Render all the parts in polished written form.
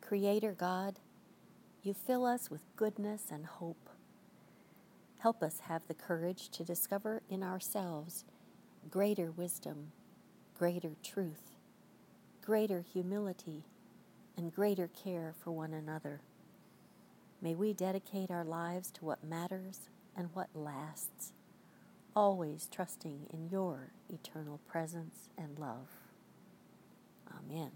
Creator God, you fill us with goodness and hope. Help us have the courage to discover in ourselves greater wisdom, greater truth, greater humility, and greater care for one another. May we dedicate our lives to what matters and what lasts, always trusting in your eternal presence and love. Amen.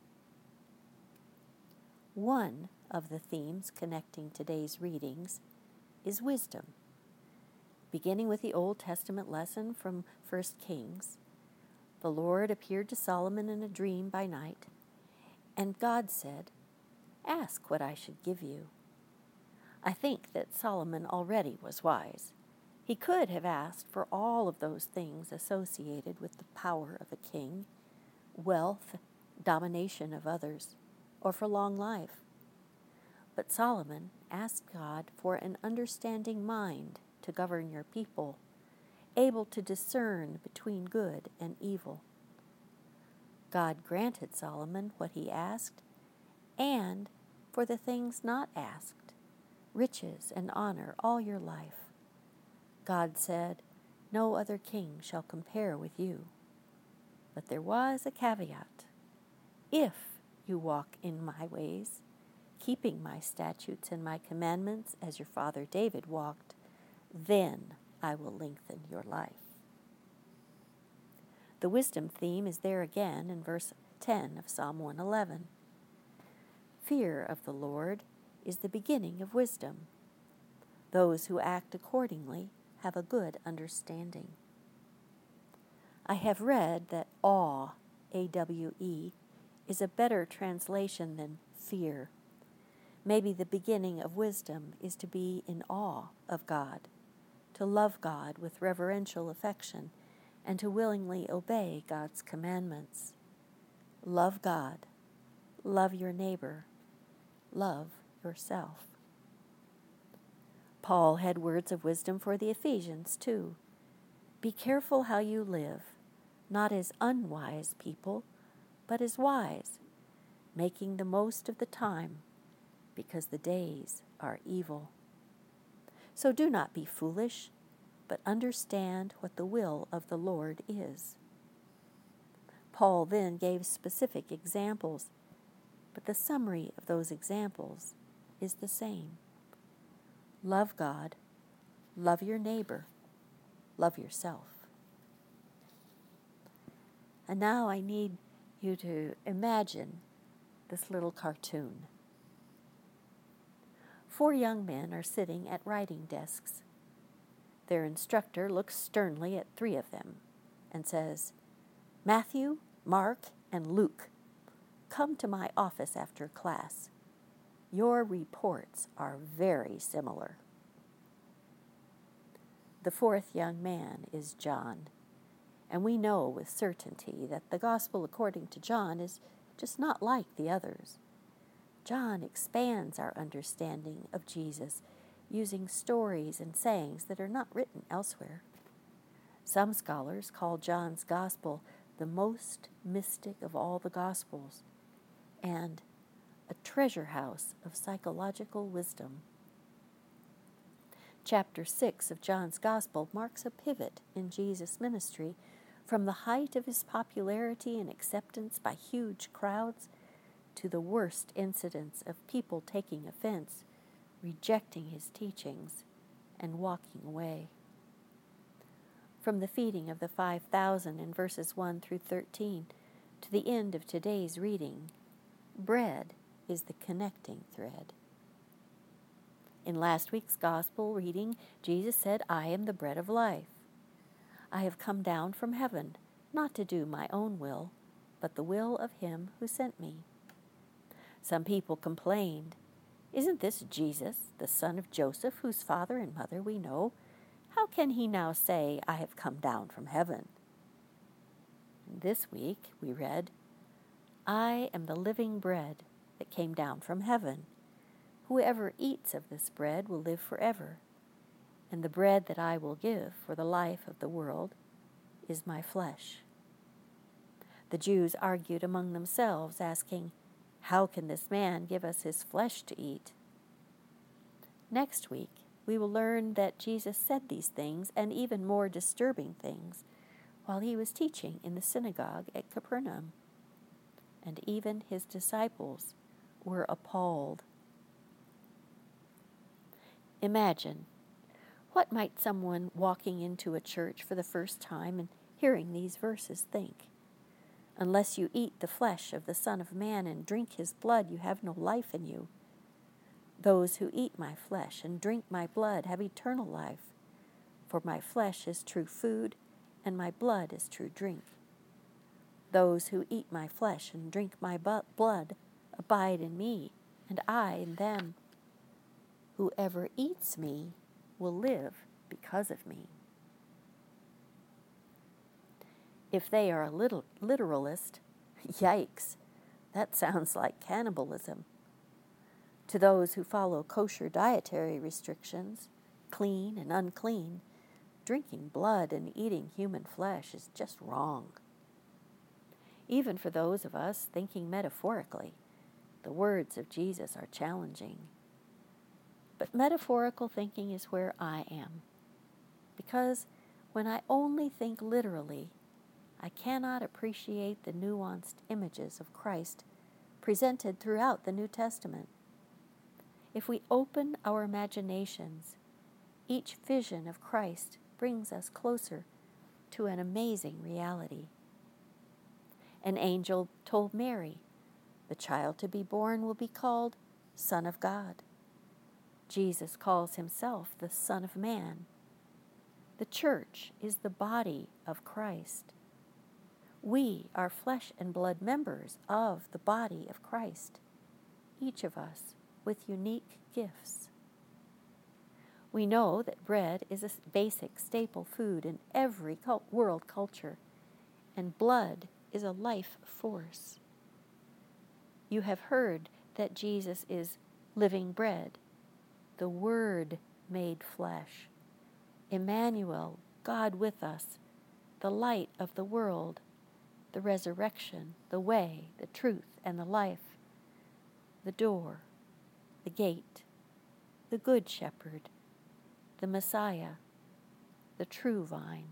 One of the themes connecting today's readings is wisdom. Beginning with the Old Testament lesson from 1 Kings, the Lord appeared to Solomon in a dream by night, and God said, "Ask what I should give you." I think that Solomon already was wise. He could have asked for all of those things associated with the power of a king, wealth, domination of others, or for long life. But Solomon asked God for an understanding mind to govern your people, able to discern between good and evil. God granted Solomon what he asked, and for the things not asked, riches and honor all your life. God said, "No other king shall compare with you." But there was a caveat. "If you walk in my ways, keeping my statutes and my commandments as your father David walked, then I will lengthen your life." The wisdom theme is there again in verse 10 of Psalm 111. Fear of the Lord is the beginning of wisdom. Those who act accordingly have a good understanding. I have read that awe, A-W-E, is a better translation than fear. Maybe the beginning of wisdom is to be in awe of God, to love God with reverential affection, and to willingly obey God's commandments. Love God, love your neighbor, love yourself. Paul had words of wisdom for the Ephesians too. Be careful how you live, not as unwise people, but as wise, making the most of the time, because the days are evil. So do not be foolish, but understand what the will of the Lord is. Paul then gave specific examples, but the summary of those examples is the same. Love God, love your neighbor, love yourself. And now I need you to imagine this little cartoon. 4 young men are sitting at writing desks. Their instructor looks sternly at 3 of them and says, "Matthew, Mark, and Luke, come to my office after class. Your reports are very similar." The 4th young man is John, and we know with certainty that the gospel according to John is just not like the others. John expands our understanding of Jesus using stories and sayings that are not written elsewhere. Some scholars call John's gospel the most mystic of all the gospels and a treasure house of psychological wisdom. Chapter 6 of John's Gospel marks a pivot in Jesus' ministry from the height of his popularity and acceptance by huge crowds to the worst incidents of people taking offense, rejecting his teachings, and walking away. From the feeding of the 5,000 in verses 1 through 13 to the end of today's reading, bread is the connecting thread. In last week's gospel reading, Jesus said, "I am the bread of life. I have come down from heaven, not to do my own will, but the will of him who sent me." Some people complained, "Isn't this Jesus, the son of Joseph, whose father and mother we know? How can he now say, 'I have come down from heaven'?" This week we read, "I am the living bread that came down from heaven. Whoever eats of this bread will live forever, and the bread that I will give for the life of the world is my flesh." The Jews argued among themselves, asking, How can this man give us his flesh to eat? Next week, we will learn that Jesus said these things and even more disturbing things while he was teaching in the synagogue at Capernaum. And even his disciples were appalled. Imagine, what might someone walking into a church for the first time and hearing these verses think? Unless you eat the flesh of the Son of Man and drink his blood, you have no life in you. Those who eat my flesh and drink my blood have eternal life, for my flesh is true food, and my blood is true drink. Those who eat my flesh and drink my blood abide in me, and I in them. Whoever eats me will live because of me. If they are a little literalist, yikes, that sounds like cannibalism. To those who follow kosher dietary restrictions, clean and unclean, drinking blood and eating human flesh is just wrong. Even for those of us thinking metaphorically, the words of Jesus are challenging. But metaphorical thinking is where I am, because when I only think literally, I cannot appreciate the nuanced images of Christ presented throughout the New Testament. If we open our imaginations, each vision of Christ brings us closer to an amazing reality. An angel told Mary, the child to be born will be called Son of God. Jesus calls himself the Son of Man. The church is the body of Christ. We are flesh and blood members of the body of Christ, each of us with unique gifts. We know that bread is a basic staple food in every world culture, and blood is a life force. You have heard that Jesus is living bread, the Word made flesh, Emmanuel, God with us, the light of the world, the resurrection, the way, the truth, and the life, the door, the gate, the Good Shepherd, the Messiah, the true vine.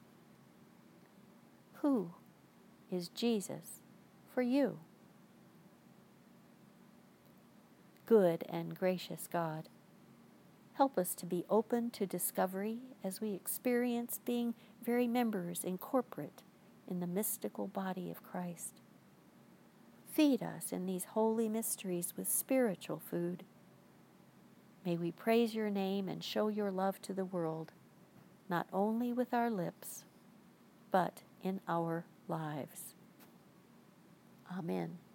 Who is Jesus for you? Good and gracious God, help us to be open to discovery as we experience being very members incorporate in the mystical body of Christ. Feed us in these holy mysteries with spiritual food. May we praise your name and show your love to the world, not only with our lips, but in our lives. Amen.